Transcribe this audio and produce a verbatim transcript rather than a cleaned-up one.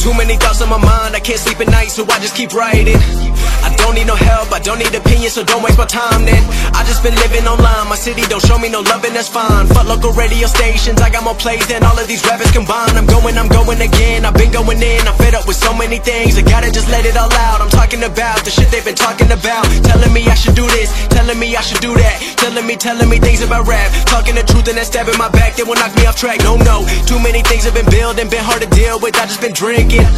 Too many thoughts on my mind, I can't sleep at night, so I just keep writing. I don't need no help, I don't need opinions, so don't waste my time then. I just been living online, my city don't show me no love and that's fine. Fuck local radio stations, I got more plays than all of these rappers combined. I'm going, I'm going again, I've been going in, I'm fed up with so many things, I gotta just let it all out. I'm talking about the shit they've been talking about, telling me I should do this, telling me I should do that, telling me, telling me things about rap, talking the truth and then stabbing my back, they will knock me off track. No, no, too many things have been building, been hard to deal with, I just been drinking.